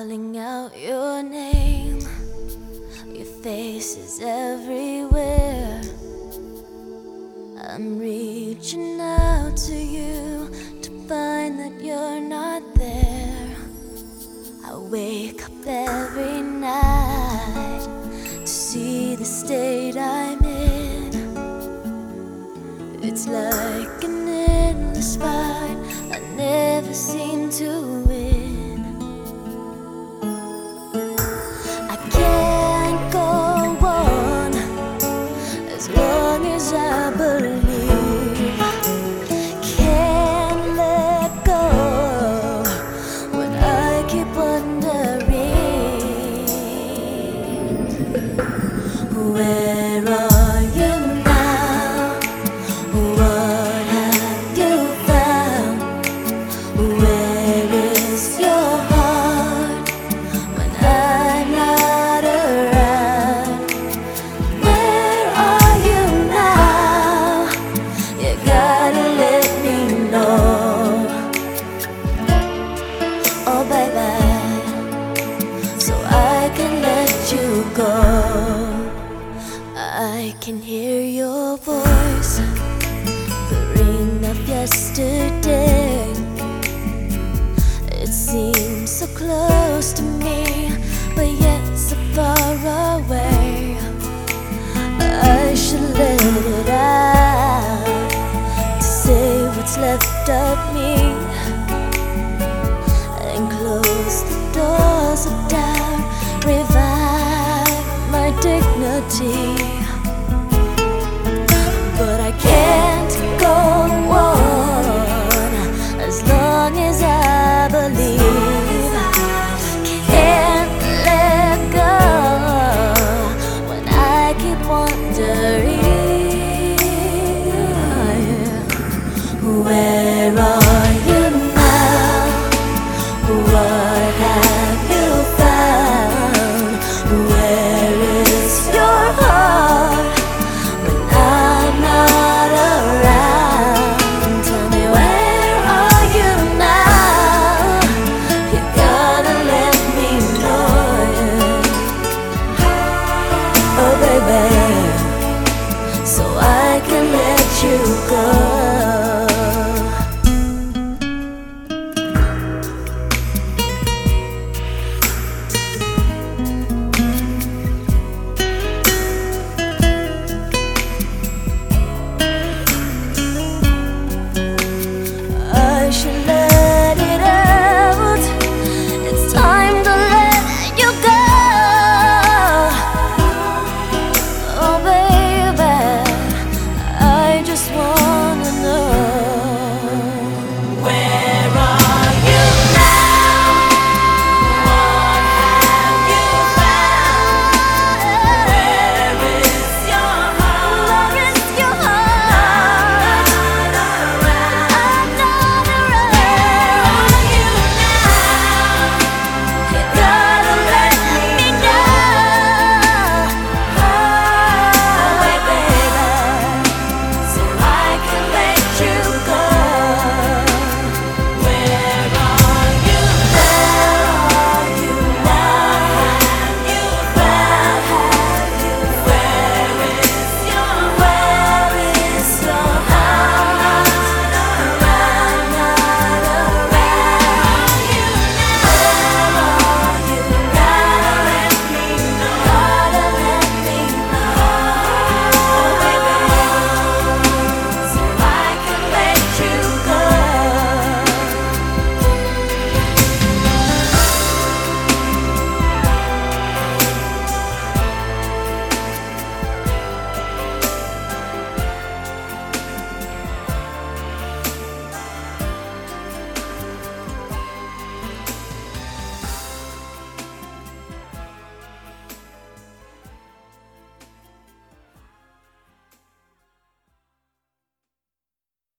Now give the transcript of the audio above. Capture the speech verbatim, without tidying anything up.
calling out your name. Your face is everywhere. I'm reaching out to you to find that you're not there. I wake up every night to see the state I'm in. It's like an endless fight, I never seem to win. I can't go on as long as I believe. Can't let go when I keep wondering, where are you now? What have you found? Where is your heart when I'm not around? Where are you now? You gotta let me know. Oh baby, so I can let you go. I can hear your voice, the ring of yesterday. It seems so close to me, but yet so far away. I should let it out to say what's left of me, and close the doors of doubt, revive my dignity.